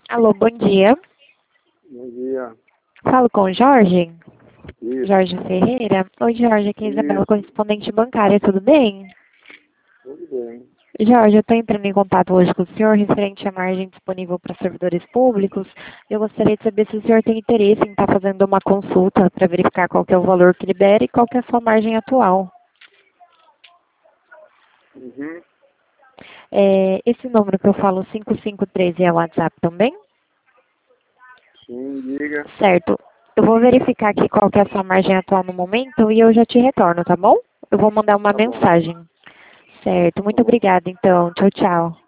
Alô, bom dia. Bom dia. Falo com o Jorge? Isso, Jorge Ferreira? Oi, Jorge, aqui é a Isabela, isso. correspondente bancária, tudo bem? Tudo bem. Jorge, eu estou entrando em contato hoje com o senhor referente à margem disponível para servidores públicos. Eu gostaria de saber se o senhor tem interesse em estar fazendo uma consulta para verificar qual que é o valor que libera e qual que é a sua margem atual. Uhum. Esse número que eu falo, 553, é o WhatsApp também? Sim, diga. Certo. Eu vou verificar aqui qual que é a sua margem atual no momento e eu já te retorno, tá bom? Eu vou mandar uma Tá bom, mensagem. Certo. tá Muito bom. obrigada, então. Tchau, tchau.